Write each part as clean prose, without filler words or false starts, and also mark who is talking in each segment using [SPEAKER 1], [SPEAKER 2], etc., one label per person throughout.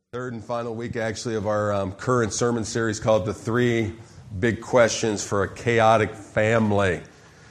[SPEAKER 1] Third and final week, actually, of our current sermon series called The Three Big Questions for a Chaotic Family.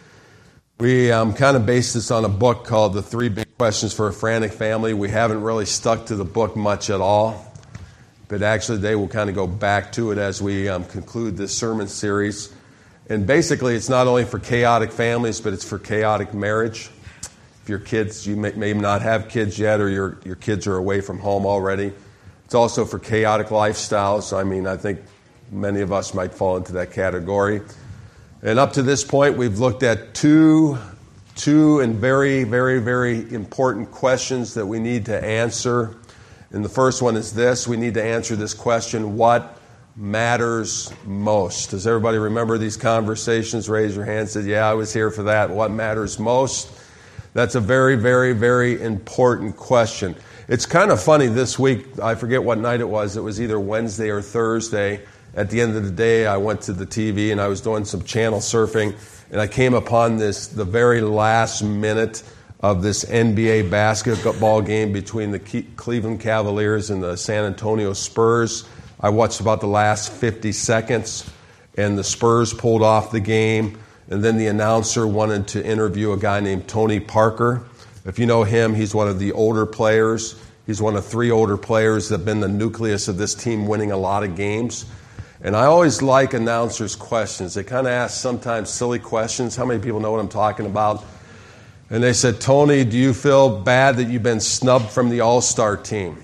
[SPEAKER 1] We kind of based this on a book called The Three Big Questions for a Frantic Family. We haven't really stuck to the book much at all, but actually today we'll kind of go back to it as we conclude this sermon series. And basically, it's not only for chaotic families, but it's for chaotic marriage. If your kids, you may not have kids yet, or your kids are away from home already. It's also for chaotic lifestyles. I think many of us might fall into that category. And up to this point, we've looked at two and very, very, very important questions that we need to answer. And the first one is this. We need to answer this question: what matters most? Does everybody remember these conversations? Raise your hand. Said, yeah, I was here for that. What matters most? That's a very, very, very important question. It's kind of funny this week. I forget what night it was. It was either Wednesday or Thursday. At the end of the day, I went to the TV and I was doing some channel surfing, and I came upon the very last minute of this NBA basketball game between the Cleveland Cavaliers and the San Antonio Spurs. I watched about the last 50 seconds, and the Spurs pulled off the game, and then the announcer wanted to interview a guy named Tony Parker. If you know him, he's one of the older players. He's one of three older players that have been the nucleus of this team, winning a lot of games. And I always like announcers' questions. They kind of ask sometimes silly questions. How many people know what I'm talking about? And they said, Tony, do you feel bad that you've been snubbed from the All-Star team?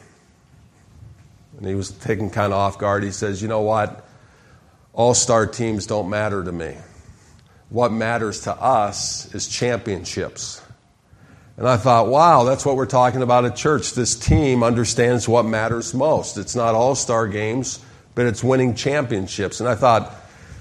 [SPEAKER 1] And he was taken kind of off guard. He says, you know what? All-Star teams don't matter to me. What matters to us is championships. And I thought, wow, that's what we're talking about at church. This team understands what matters most. It's not all-star games, but it's winning championships. And I thought,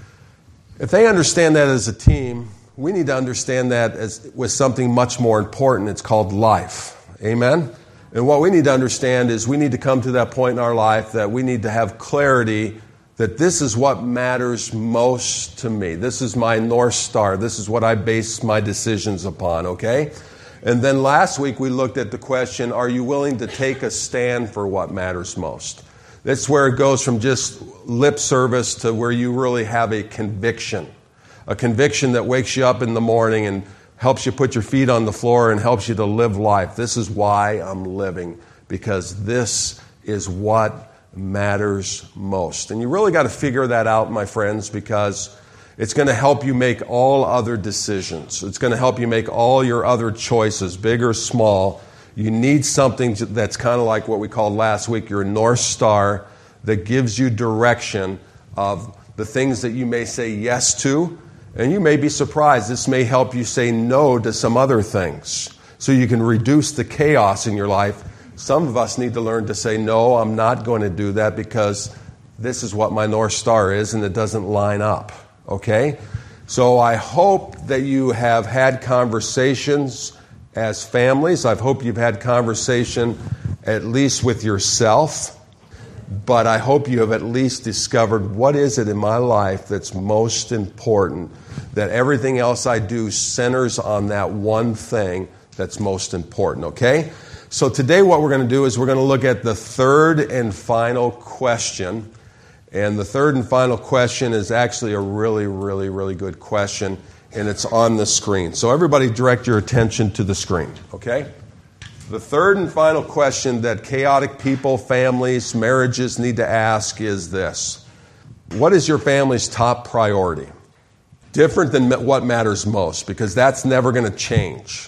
[SPEAKER 1] if they understand that as a team, we need to understand that with something much more important. It's called life. Amen? And what we need to understand is we need to come to that point in our life that we need to have clarity that this is what matters most to me. This is my North Star. This is what I base my decisions upon, okay? And then last week we looked at the question, are you willing to take a stand for what matters most? That's where it goes from just lip service to where you really have a conviction that wakes you up in the morning and helps you put your feet on the floor and helps you to live life. This is why I'm living, because this is what matters most. And you really got to figure that out, my friends, because it's going to help you make all other decisions. It's going to help you make all your other choices, big or small. You need something that's kind of like what we called last week, your North Star, that gives you direction of the things that you may say yes to. And you may be surprised. This may help you say no to some other things so you can reduce the chaos in your life. Some of us need to learn to say, no, I'm not going to do that because this is what my North Star is and it doesn't line up. Okay? So I hope that you have had conversations as families. I hope you've had conversation at least with yourself. But I hope you have at least discovered what is it in my life that's most important, that everything else I do centers on that one thing that's most important. Okay? So today what we're going to do is we're going to look at the third and final question. And the third and final question is actually a really, really, really good question, and it's on the screen. So everybody direct your attention to the screen, okay? The third and final question that chaotic people, families, marriages need to ask is this: what is your family's top priority? Different than what matters most, because that's never going to change.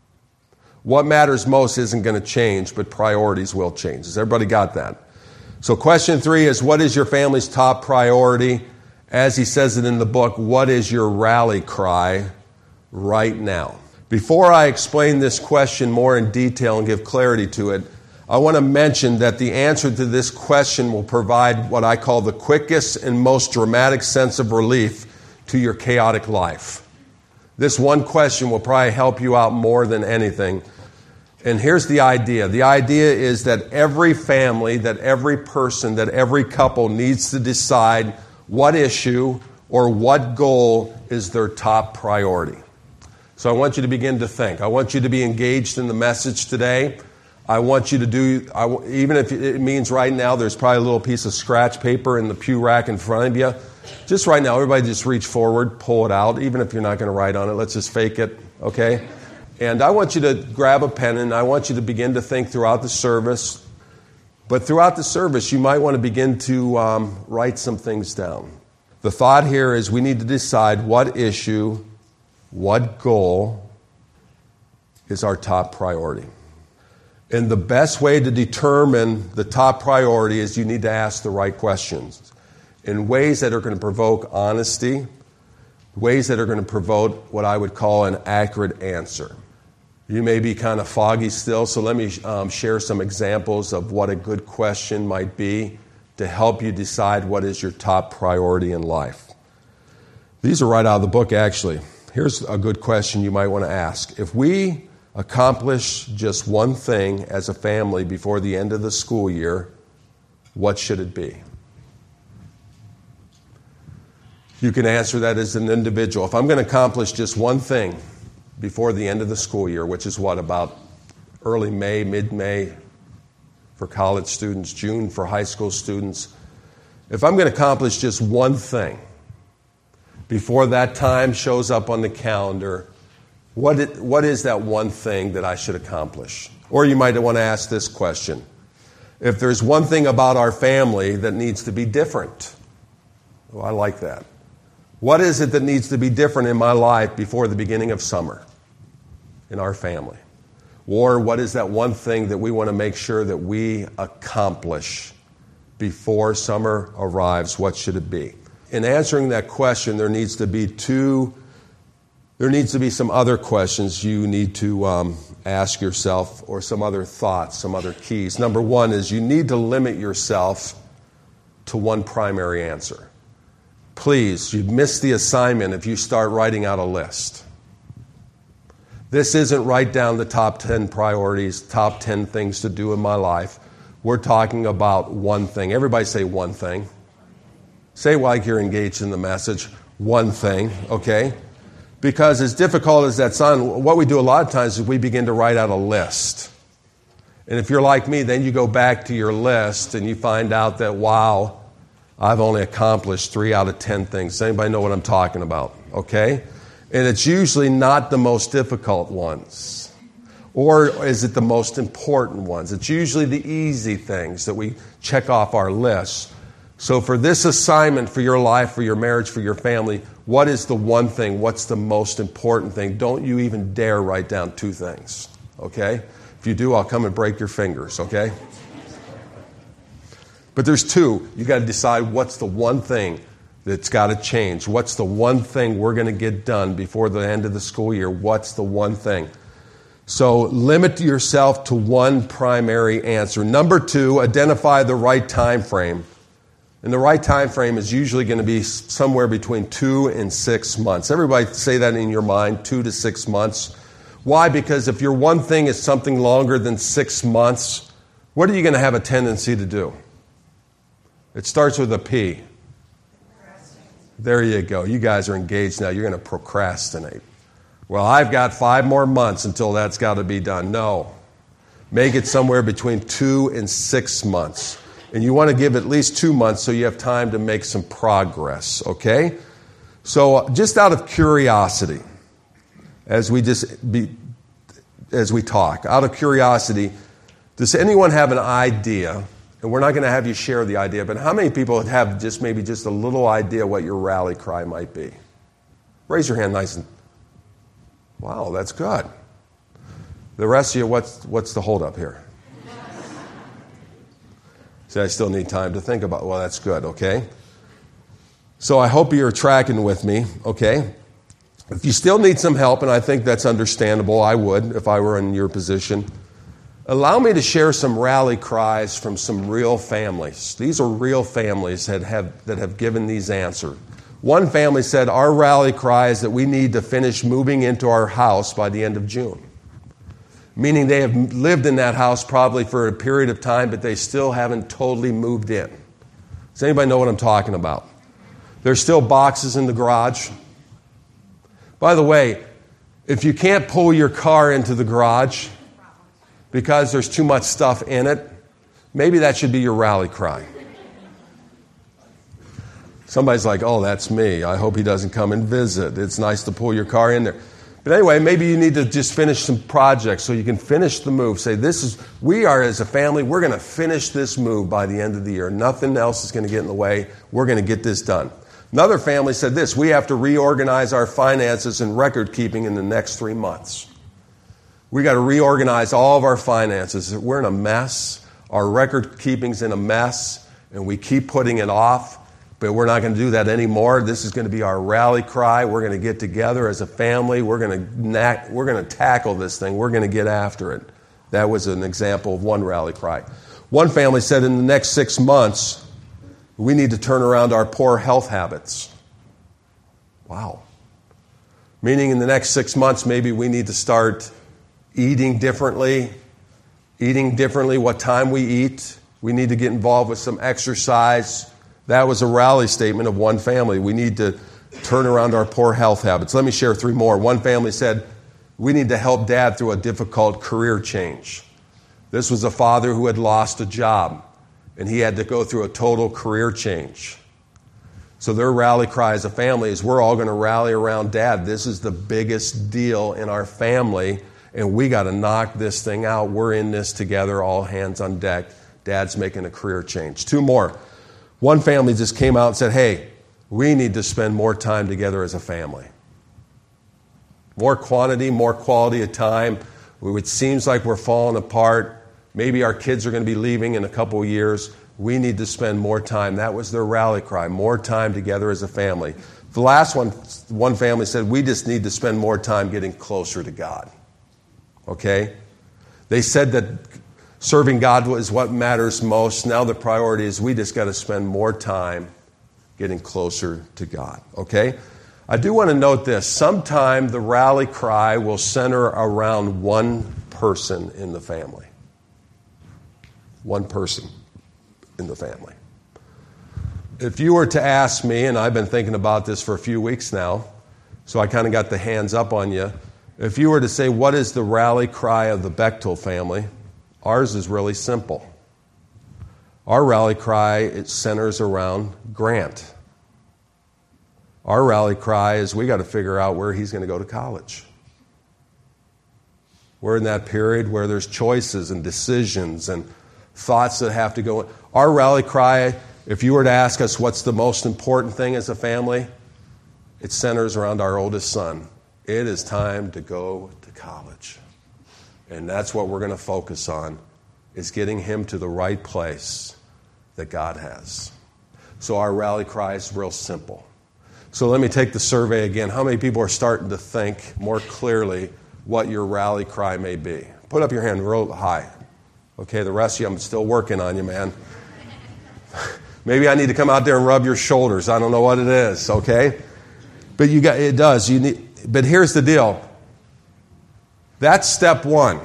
[SPEAKER 1] What matters most isn't going to change, but priorities will change. Has everybody got that? So question 3 is, what is your family's top priority? As he says it in the book, what is your rally cry right now? Before I explain this question more in detail and give clarity to it, I want to mention that the answer to this question will provide what I call the quickest and most dramatic sense of relief to your chaotic life. This one question will probably help you out more than anything. And here's the idea. The idea is that every family, that every person, that every couple needs to decide what issue or what goal is their top priority. So I want you to begin to think. I want you to be engaged in the message today. I want you to do, even if it means right now there's probably a little piece of scratch paper in the pew rack in front of you. Just right now, everybody just reach forward, pull it out, even if you're not going to write on it. Let's just fake it, okay? And I want you to grab a pen, and I want you to begin to think throughout the service. But throughout the service, you might want to begin to write some things down. The thought here is we need to decide what issue, what goal is our top priority. And the best way to determine the top priority is you need to ask the right questions in ways that are going to provoke honesty, ways that are going to provoke what I would call an accurate answer. You may be kind of foggy still, so let me share some examples of what a good question might be to help you decide what is your top priority in life. These are right out of the book, actually. Here's a good question you might want to ask. If we accomplish just one thing as a family before the end of the school year, what should it be? You can answer that as an individual. If I'm going to accomplish just one thing before the end of the school year, which is what, about early May, mid-May for college students, June for high school students. If I'm going to accomplish just one thing before that time shows up on the calendar, what is that one thing that I should accomplish? Or you might want to ask this question. If there's one thing about our family that needs to be different, well, I like that. What is it that needs to be different in my life before the beginning of summer in our family? Or what is that one thing that we want to make sure that we accomplish before summer arrives? What should it be? In answering that question, there needs to be some other questions you need to ask yourself, or some other thoughts, some other keys. Number one is you need to limit yourself to one primary answer. Please, you miss the assignment if you start writing out a list. This isn't write down the top 10 priorities, top 10 things to do in my life. We're talking about one thing. Everybody say one thing. Say it like you're engaged in the message. One thing, okay? Because as difficult as that sounds, what we do a lot of times is we begin to write out a list. And if you're like me, then you go back to your list and you find out that, wow, I've only accomplished 3 out of 10 things. Does anybody know what I'm talking about? Okay? And it's usually not the most difficult ones. Or is it the most important ones? It's usually the easy things that we check off our list. So for this assignment, for your life, for your marriage, for your family, what is the one thing? What's the most important thing? Don't you even dare write down 2 things, okay? If you do, I'll come and break your fingers, okay? But there's 2. You got to decide what's the one thing that's got to change. What's the one thing we're going to get done before the end of the school year? What's the one thing? So limit yourself to one primary answer. Number 2, identify the right time frame. And the right time frame is usually going to be somewhere between 2 and 6 months. Everybody say that in your mind, 2 to 6 months. Why? Because if your one thing is something longer than 6 months, what are you going to have a tendency to do? It starts with a P. There you go. You guys are engaged now. You're going to procrastinate. Well, I've got 5 more months until that's got to be done. No. Make it somewhere between 2 and 6 months. And you want to give at least 2 months so you have time to make some progress, okay? So just out of curiosity, as we talk, out of curiosity, does anyone have an idea? And we're not going to have you share the idea, but how many people have maybe just a little idea what your rally cry might be? Raise your hand nice and... Wow, that's good. The rest of you, what's the holdup here? See, I still need time to think about it. Well, that's good, okay? So I hope you're tracking with me, okay? If you still need some help, and I think that's understandable, I would if I were in your position, allow me to share some rally cries from some real families. These are real families that have given these answers. One family said, our rally cry is that we need to finish moving into our house by the end of June. Meaning they have lived in that house probably for a period of time, but they still haven't totally moved in. Does anybody know what I'm talking about? There's still boxes in the garage. By the way, if you can't pull your car into the garage, because there's too much stuff in it, maybe that should be your rally cry. Somebody's like, oh, that's me. I hope he doesn't come and visit. It's nice to pull your car in there. But anyway, maybe you need to just finish some projects so you can finish the move. Say, we are as a family, we're going to finish this move by the end of the year. Nothing else is going to get in the way. We're going to get this done. Another family said this, we have to reorganize our finances and record keeping in the next 3 months. We got to reorganize all of our finances. We're in a mess. Our record keeping's in a mess, and we keep putting it off. But we're not going to do that anymore. This is going to be our rally cry. We're going to get together as a family. We're going to tackle this thing. We're going to get after it. That was an example of one rally cry. One family said in the next 6 months, we need to turn around our poor health habits. Wow. Meaning in the next 6 months, maybe we need to start eating differently, what time we eat. We need to get involved with some exercise. That was a rally statement of one family. We need to turn around our poor health habits. Let me share 3 more. One family said, we need to help Dad through a difficult career change. This was a father who had lost a job, and he had to go through a total career change. So their rally cry as a family is, we're all going to rally around Dad. This is the biggest deal in our family, and we got to knock this thing out. We're in this together, all hands on deck. Dad's making a career change. 2 more. One family just came out and said, hey, we need to spend more time together as a family. More quantity, more quality of time. It seems like we're falling apart. Maybe our kids are going to be leaving in a couple of years. We need to spend more time. That was their rally cry, more time together as a family. The last one family said, we just need to spend more time getting closer to God. Okay? They said that serving God is what matters most. Now the priority is we just got to spend more time getting closer to God. Okay? I do want to note this. Sometime the rally cry will center around one person in the family. One person in the family. If you were to ask me, and I've been thinking about this for a few weeks now, so I kind of got the hands up on you. If you were to say, what is the rally cry of the Bechtel family? Ours is really simple. Our rally cry, it centers around Grant. Our rally cry is we got to figure out where he's going to go to college. We're in that period where there's choices and decisions and thoughts that have to go in. Our rally cry, if you were to ask us what's the most important thing as a family, it centers around our oldest son. It is time to go to college. And that's what we're going to focus on, is getting him to the right place that God has. So our rally cry is real simple. So let me take the survey again. How many people are starting to think more clearly what your rally cry may be? Put up your hand real high. Okay, the rest of you, I'm still working on you, man. Maybe I need to come out there and rub your shoulders. I don't know what it is, okay? But it does. But here's the deal. That's step 1.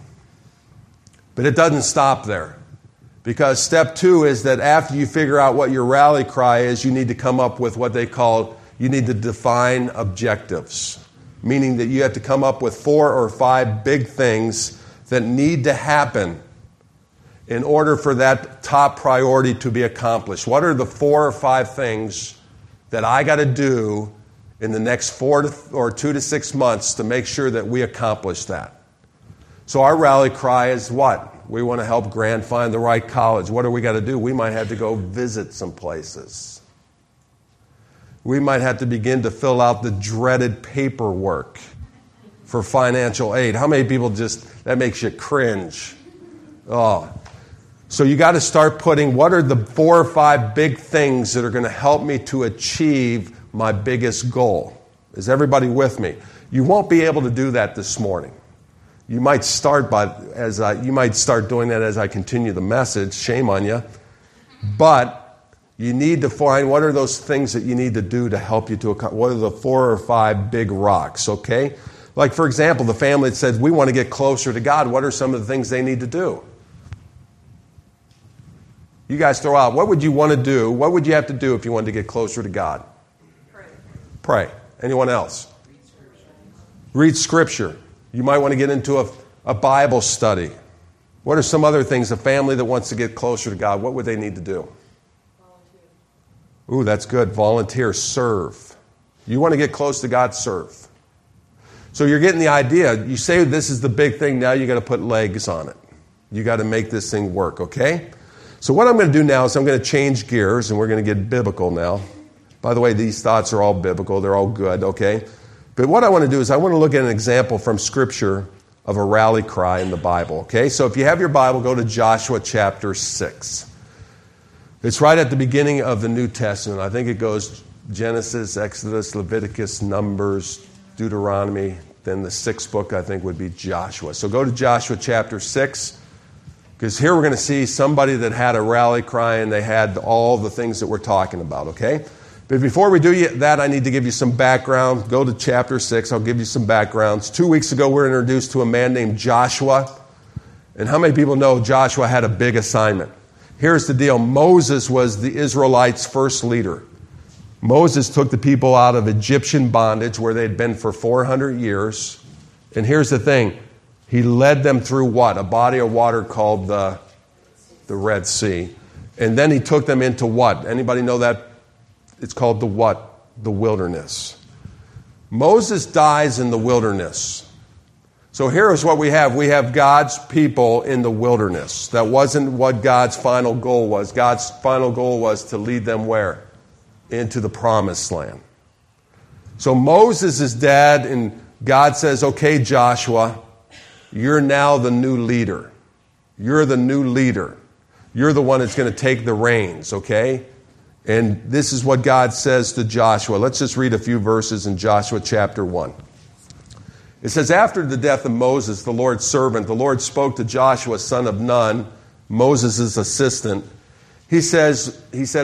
[SPEAKER 1] But it doesn't stop there. Because step 2 is that after you figure out what your rally cry is, you need to come up with what they call, you need to define objectives. Meaning that you have to come up with 4 or 5 big things that need to happen in order for that top priority to be accomplished. What are the 4 or 5 things that I got to do in the next 2 to 6 months to make sure that we accomplish that? So our rally cry is what? We want to help Grant find the right college. What do we got to do? We might have to go visit some places. We might have to begin to fill out the dreaded paperwork for financial aid. How many people that makes you cringe? Oh. So you got to start putting, what are the 4 or 5 big things that are going to help me to achieve my biggest goal? Is everybody with me? You won't be able to do that this morning. You might start doing that as I continue the message. Shame on you. But you need to find what are those things that you need to do to help you to accomplish. What are the 4 or 5 big rocks, okay? Like, for example, the family that says, we want to get closer to God. What are some of the things they need to do? You guys throw out, what would you want to do? What would you have to do if you wanted to get closer to God? Pray. Anyone else? Read Scripture. You might want to get into a Bible study. What are some other things a family that wants to get closer to God, what would they need to do? Volunteer. Ooh, that's good. Volunteer, serve. You want to get close to God, serve. So you're getting the idea. You say this is the big thing, now you got to put legs on it. You got to make this thing work, okay? So what I'm going to do now is I'm going to change gears, and we're going to get biblical now. By the way, these thoughts are all biblical. They're all good, okay? But what I want to do is I want to look at an example from Scripture of a rally cry in the Bible, okay? So if you have your Bible, go to Joshua chapter 6. It's right at the beginning of the New Testament. I think it goes Genesis, Exodus, Leviticus, Numbers, Deuteronomy. Then the sixth book, I think, would be Joshua. So go to Joshua chapter 6, because here we're going to see somebody that had a rally cry, and they had all the things that we're talking about, okay? But before we do that, I need to give you some background. Go to chapter 6. I'll give you some backgrounds. 2 weeks ago, we were introduced to a man named Joshua. And how many people know Joshua had a big assignment? Here's the deal. Moses was the Israelites' first leader. Moses took the people out of Egyptian bondage where they'd been for 400 years. And here's the thing. He led them through what? A body of water called the Red Sea. And then he took them into what? Anybody know that? It's called the what? The wilderness. Moses dies in the wilderness. So here's what we have. We have God's people in the wilderness. That wasn't what God's final goal was. God's final goal was to lead them where? Into the promised land. So Moses is dead, and God says, okay, Joshua, you're now the new leader. You're the new leader. You're the one that's going to take the reins, okay? And this is what God says to Joshua. Let's just read a few verses in Joshua chapter 1. It says, after the death of Moses, the Lord's servant, the Lord spoke to Joshua, son of Nun, Moses' assistant. He said,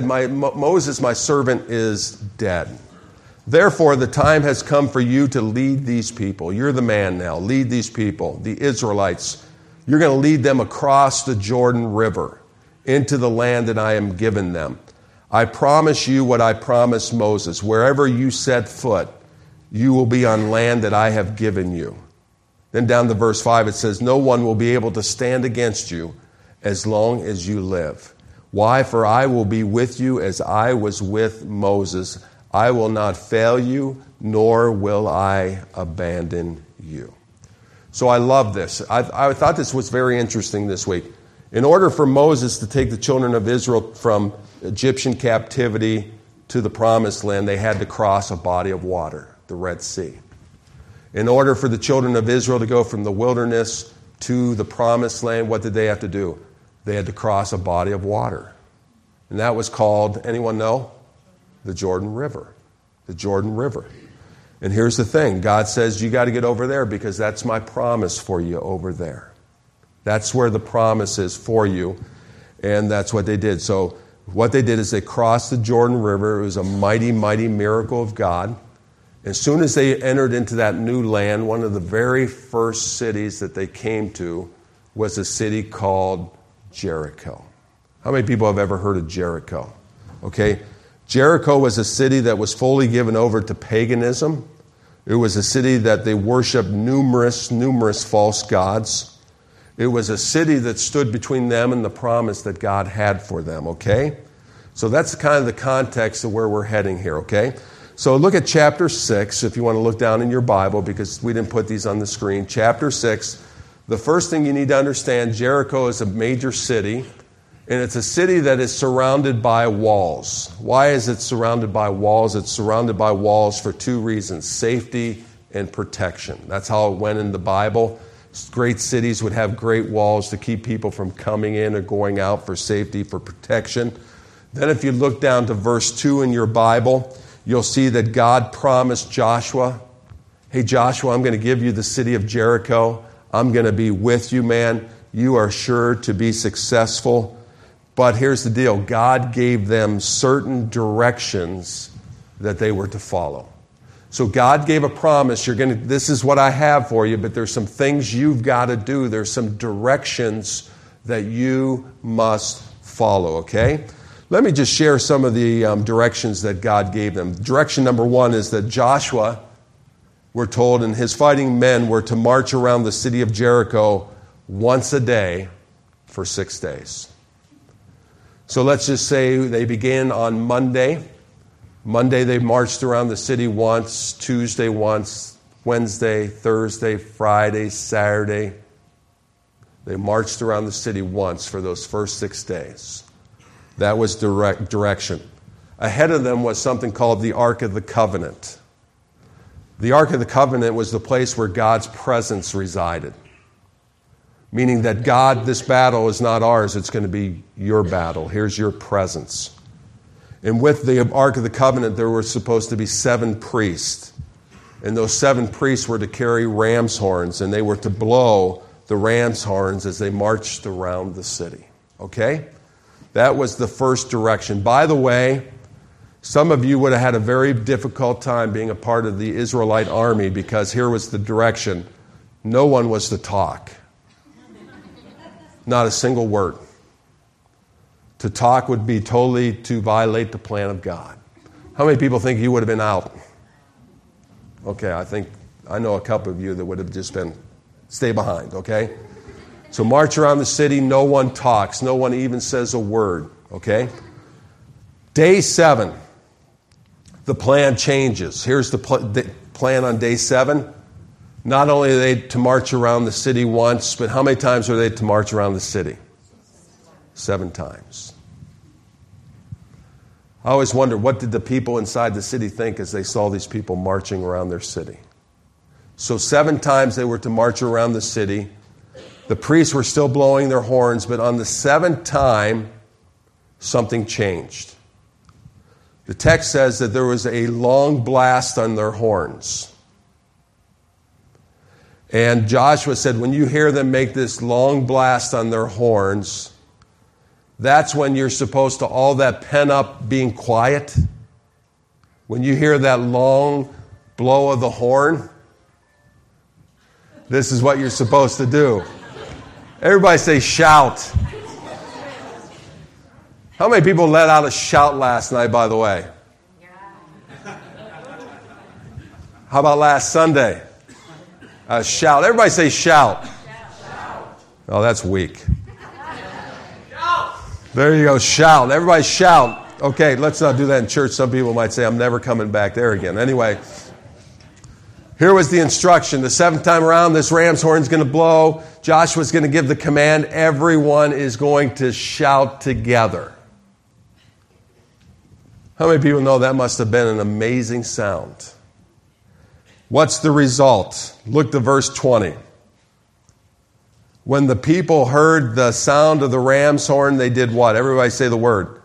[SPEAKER 1] Moses, my servant, is dead. Therefore, the time has come for you to lead these people. You're the man now. Lead these people, the Israelites. You're going to lead them across the Jordan River into the land that I am giving them. I promise you what I promised Moses. Wherever you set foot, you will be on land that I have given you. Then down to verse 5, it says, no one will be able to stand against you as long as you live. Why? For I will be with you as I was with Moses. I will not fail you, nor will I abandon you. So I love this. I thought this was very interesting this week. In order for Moses to take the children of Israel from Egyptian captivity to the promised land, they had to cross a body of water, the Red Sea. In order for the children of Israel to go from the wilderness to the promised land, what did they have to do? They had to cross a body of water. And that was called, anyone know? The Jordan River. The Jordan River. And here's the thing. God says, you got to get over there because that's my promise for you over there. That's where the promise is for you. And that's what they did. So what they did is they crossed the Jordan River. It was a mighty, mighty miracle of God. As soon as they entered into that new land, one of the very first cities that they came to was a city called Jericho. How many people have ever heard of Jericho? Okay. Jericho was a city that was fully given over to paganism. It was a city that they worshiped numerous false gods. It was a city that stood between them and the promise that God had for them, okay? So that's kind of the context of where we're heading here, okay? So look at chapter 6, if you want to look down in your Bible, because we didn't put these on the screen. Chapter 6, the first thing you need to understand, Jericho is a major city, and it's a city that is surrounded by walls. Why is it surrounded by walls? It's surrounded by walls for two reasons, safety and protection. That's how it went in the Bible. Great cities would have great walls to keep people from coming in or going out for safety, for protection. Then if you look down to verse 2 in your Bible, you'll see that God promised Joshua, hey Joshua, I'm going to give you the city of Jericho. I'm going to be with you, man. You are sure to be successful. But here's the deal. God gave them certain directions that they were to follow. So God gave a promise. This is what I have for you, but there's some things you've got to do. There's some directions that you must follow, okay? Let me just share some of the directions that God gave them. Direction number 1 is that Joshua, we're told, and his fighting men were to march around the city of Jericho once a day for 6 days. So let's just say they begin on Monday. Monday they marched around the city once, Tuesday once, Wednesday, Thursday, Friday, Saturday. They marched around the city once for those first 6 days. That was direction. Ahead of them was something called the Ark of the Covenant. The Ark of the Covenant was the place where God's presence resided. Meaning that God, this battle is not ours, it's going to be your battle. Here's your presence. And with the Ark of the Covenant, there were supposed to be 7 priests. And those 7 priests were to carry ram's horns, and they were to blow the ram's horns as they marched around the city. Okay? That was the first direction. By the way, some of you would have had a very difficult time being a part of the Israelite army because here was the direction. No one was to talk. Not a single word. To talk would be totally to violate the plan of God. How many people think you would have been out? Okay, I know a couple of you that would have just been, stay behind, okay? So march around the city, no one talks, no one even says a word, okay? Day 7, the plan changes. Here's the plan on day 7. Not only are they to march around the city once, but how many times are they to march around the city? 7 times. I always wonder, what did the people inside the city think as they saw these people marching around their city? So 7 times they were to march around the city. The priests were still blowing their horns, but on the 7th time, something changed. The text says that there was a long blast on their horns. And Joshua said, when you hear them make this long blast on their horns, that's when you're supposed to, all that pent up being quiet. When you hear that long blow of the horn, this is what you're supposed to do. Everybody say shout. How many people let out a shout last night, by the way? How about last Sunday? Shout. Everybody say shout. Shout. Oh, that's weak. Shout. There you go, shout. Everybody shout. Okay, let's not do that in church. Some people might say, I'm never coming back there again. Anyway, here was the instruction. The 7th time around, this ram's horn is going to blow. Joshua's going to give the command. Everyone is going to shout together. How many people know that must have been an amazing sound? What's the result? Look to verse 20. When the people heard the sound of the ram's horn, they did what? Everybody say the word.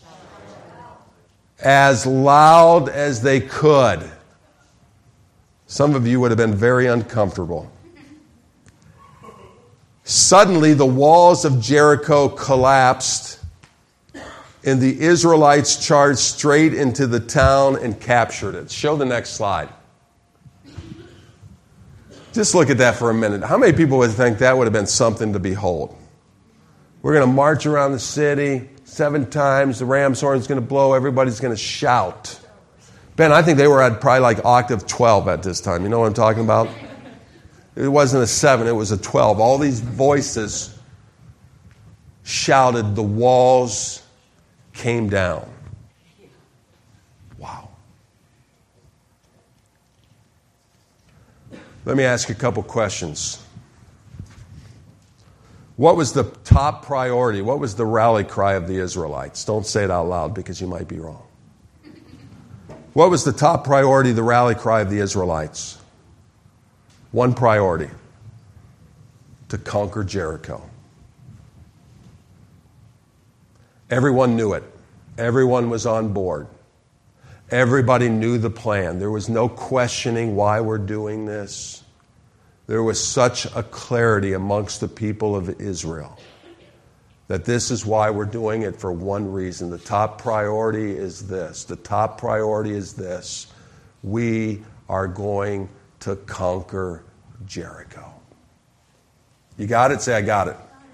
[SPEAKER 1] As loud as they could. Some of you would have been very uncomfortable. Suddenly, the walls of Jericho collapsed, and the Israelites charged straight into the town and captured it. Show the next slide. Just look at that for a minute. How many people would think that would have been something to behold? We're going to march around the city 7 times. The ram's horn is going to blow. Everybody's going to shout. Ben, I think they were at probably like octave 12 at this time. You know what I'm talking about? It wasn't a 7, it was a 12. All these voices shouted. The walls came down. Wow. Let me ask you a couple questions. What was the top priority? What was the rally cry of the Israelites? Don't say it out loud because you might be wrong. What was the top priority, the rally cry of the Israelites? One priority: to conquer Jericho. Everyone knew it. Everyone was on board. Everybody knew the plan. There was no questioning why we're doing this. There was such a clarity amongst the people of Israel that this is why we're doing it, for one reason. The top priority is this. The top priority is this. We are going to conquer Jericho. You got it? Say, I got it.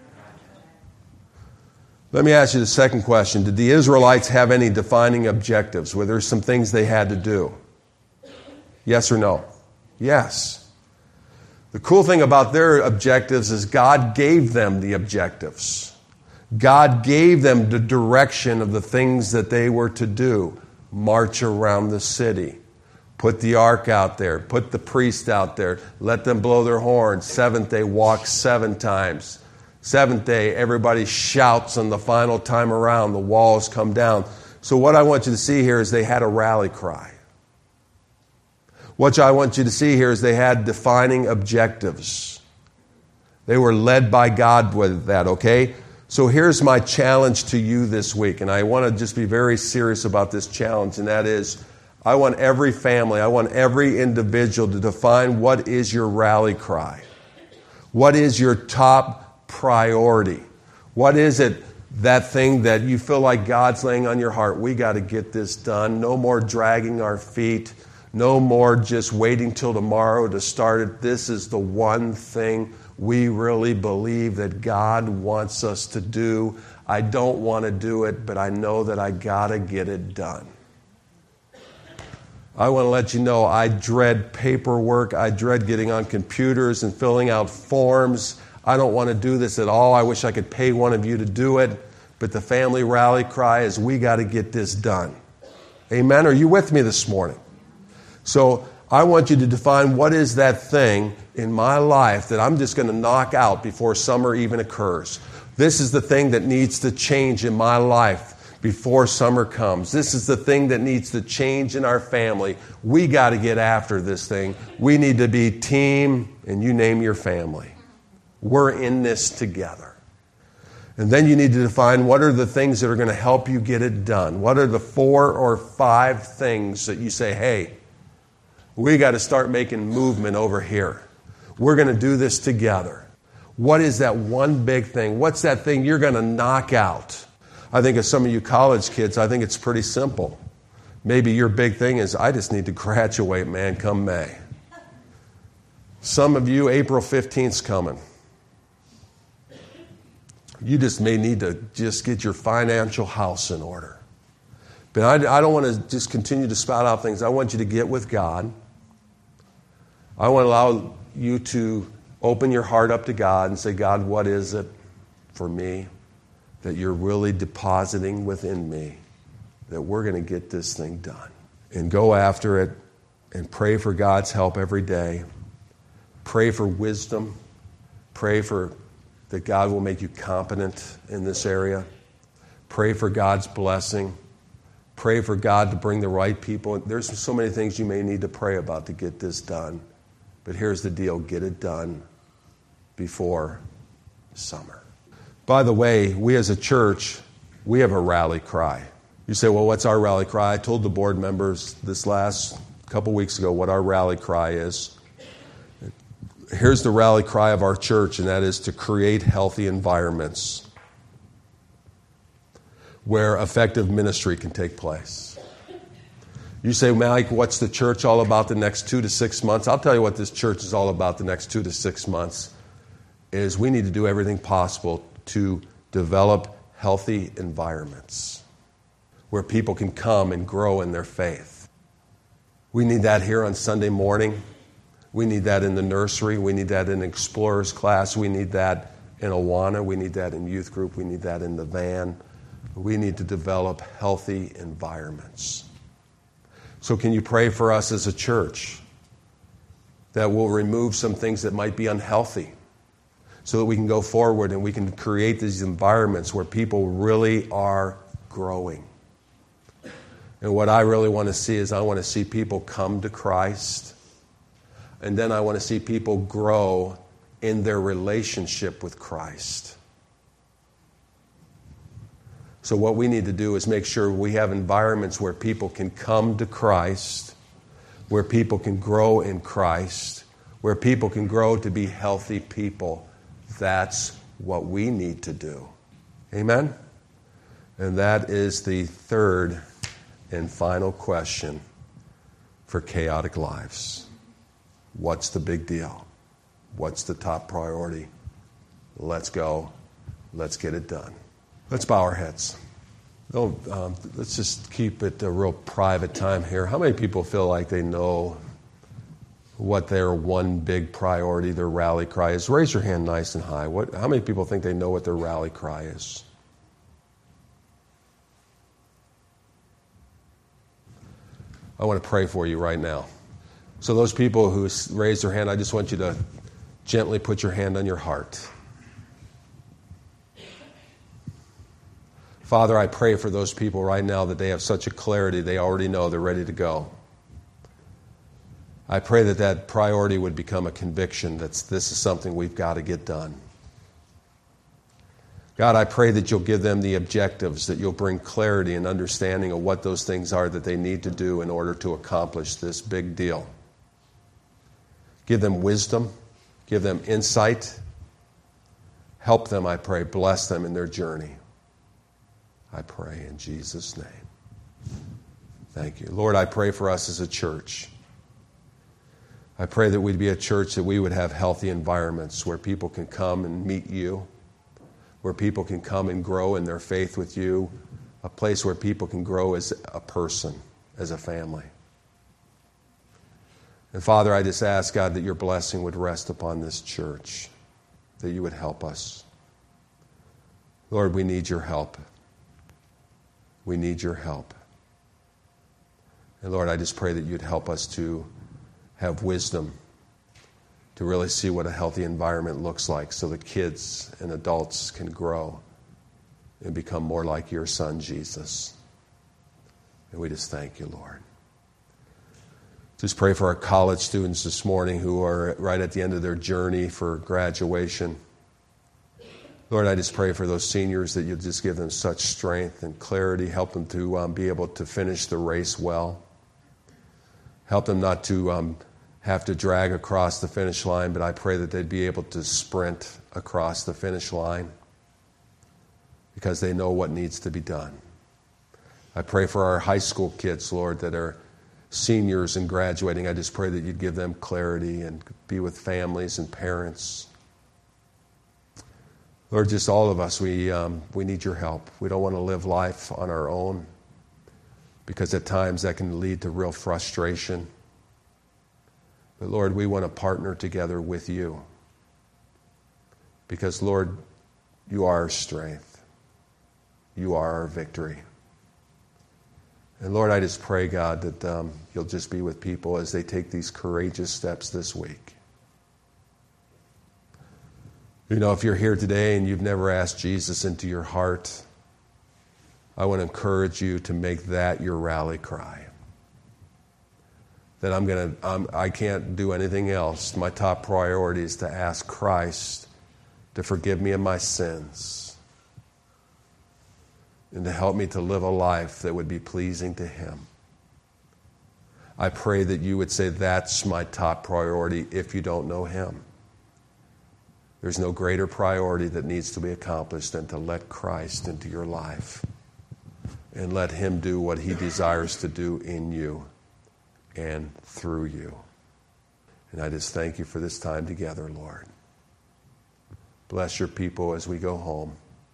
[SPEAKER 1] Let me ask you the second question. Did the Israelites have any defining objectives? Were there some things they had to do? Yes or no? Yes. The cool thing about their objectives is God gave them the objectives. God gave them the direction of the things that they were to do. March around the city. Put the ark out there. Put the priest out there. Let them blow their horns. Seventh day, walk 7 times. Seventh day, everybody shouts on the final time around. The walls come down. So what I want you to see here is they had a rally cry. What I want you to see here is they had defining objectives. They were led by God with that, okay? So here's my challenge to you this week, and I want to just be very serious about this challenge, and that is, I want every family, I want every individual to define what is your rally cry. What is your top priority? What is it, that thing that you feel like God's laying on your heart? We got to get this done. No more dragging our feet. No more just waiting till tomorrow to start it. This is the one thing we really believe that God wants us to do. I don't want to do it, but I know that I got to get it done. I want to let you know I dread paperwork. I dread getting on computers and filling out forms. I don't want to do this at all. I wish I could pay one of you to do it. But the family rally cry is we got to get this done. Amen? Are you with me this morning? So I want you to define what is that thing in my life that I'm just going to knock out before summer even occurs. This is the thing that needs to change in my life before summer comes. This is the thing that needs to change in our family. We got to get after this thing. We need to be team, and you name your family. We're in this together. And then you need to define what are the things that are going to help you get it done. What are the 4 or 5 things that you say, hey, we got to start making movement over here. We're going to do this together. What is that one big thing? What's that thing you're going to knock out? I think of some of you college kids, I think it's pretty simple. Maybe your big thing is, I just need to graduate, man, come May. Some of you, April 15th's coming. You just may need to just get your financial house in order. But I don't want to just continue to spout out things. I want you to get with God. I want to allow you to open your heart up to God and say, God, what is it for me that you're really depositing within me that we're going to get this thing done? And go after it and pray for God's help every day. Pray for wisdom. Pray for that God will make you competent in this area. Pray for God's blessing. Pray for God to bring the right people. There's so many things you may need to pray about to get this done. But here's the deal. Get it done before summer. By the way, we as a church, we have a rally cry. You say, well, what's our rally cry? I told the board members this last couple weeks ago what our rally cry is. Here's the rally cry of our church, and that is to create healthy environments where effective ministry can take place. You say, Mike, what's the church all about the next 2 to 6 months? I'll tell you what this church is all about the next 2 to 6 months is we need to do everything possible to develop healthy environments where people can come and grow in their faith. We need that here on Sunday morning. We need that in the nursery. We need that in Explorers class. We need that in Awana. We need that in youth group. We need that in the van. We need to develop healthy environments. So can you pray for us as a church that will remove some things that might be unhealthy so that we can go forward and we can create these environments where people really are growing? And what I really want to see is I want to see people come to Christ. And then I want to see people grow in their relationship with Christ. So what we need to do is make sure we have environments where people can come to Christ, where people can grow in Christ, where people can grow to be healthy people. That's what we need to do. Amen? And that is the third and final question for chaotic lives. What's the big deal? What's the top priority? Let's go. Let's get it done. Let's bow our heads. Let's just keep it a real private time here. How many people feel like they know what their one big priority, their rally cry is. Raise your hand nice and high. How many people think they know what their rally cry is? I want to pray for you right now. So those people who raise their hand, I just want you to gently put your hand on your heart. Father, I pray for those people right now that they have such a clarity, they already know they're ready to go. I pray that that priority would become a conviction that this is something we've got to get done. God, I pray that you'll give them the objectives, that you'll bring clarity and understanding of what those things are that they need to do in order to accomplish this big deal. Give them wisdom, give them insight. Help them, I pray, bless them in their journey. I pray in Jesus' name. Thank you. Lord, I pray for us as a church. I pray that we'd be a church that we would have healthy environments where people can come and meet you, where people can come and grow in their faith with you, a place where people can grow as a person, as a family. And Father, I just ask, God, that your blessing would rest upon this church, that you would help us. Lord, we need your help. We need your help. And Lord, I just pray that you'd help us to have wisdom to really see what a healthy environment looks like so that kids and adults can grow and become more like your Son, Jesus. And we just thank you, Lord. Just pray for our college students this morning who are right at the end of their journey for graduation. Lord, I just pray for those seniors that you'll just give them such strength and clarity. Help them to be able to finish the race well. Help them not to have to drag across the finish line, but I pray that they'd be able to sprint across the finish line because they know what needs to be done. I pray for our high school kids, Lord, that are seniors and graduating. I just pray that you'd give them clarity and be with families and parents. Lord, just all of us, we need your help. We don't want to live life on our own because at times that can lead to real frustration. But Lord, we want to partner together with you because, Lord, you are our strength. You are our victory. And Lord, I just pray, God, that you'll just be with people as they take these courageous steps this week. You know, if you're here today and you've never asked Jesus into your heart, I want to encourage you to make that your rally cry. That I can't do anything else. My top priority is to ask Christ to forgive me of my sins and to help me to live a life that would be pleasing to Him. I pray that you would say that's my top priority if you don't know Him. There's no greater priority that needs to be accomplished than to let Christ into your life and let Him do what He desires to do in you and through you. And I just thank you for this time together, Lord. Bless your people as we go home.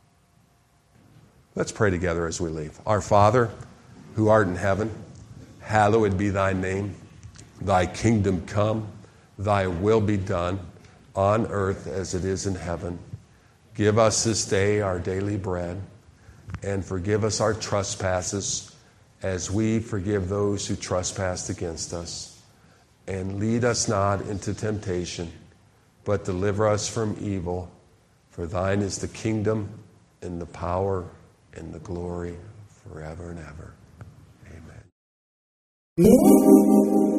[SPEAKER 1] Let's pray together as we leave. Our Father, who art in heaven, hallowed be thy name. Thy kingdom come, thy will be done, on earth as it is in heaven. Give us this day our daily bread, and forgive us our trespasses as we forgive those who trespass against us. And lead us not into temptation, but deliver us from evil. For thine is the kingdom and the power and the glory forever and ever. Amen.